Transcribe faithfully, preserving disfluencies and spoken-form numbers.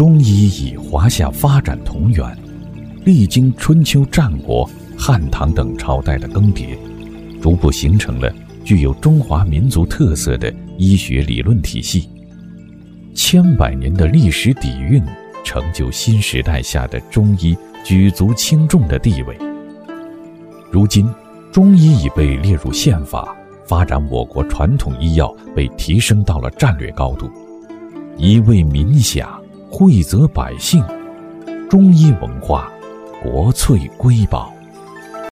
中医以华夏发展同源，历经春秋战国、汉唐等朝代的更迭，逐步形成了具有中华民族特色的医学理论体系。千百年的历史底蕴，成就新时代下的中医举足轻重的地位。如今，中医已被列入宪法，发展我国传统医药被提升到了战略高度。一为民享，惠泽百姓，中医文化国粹瑰宝。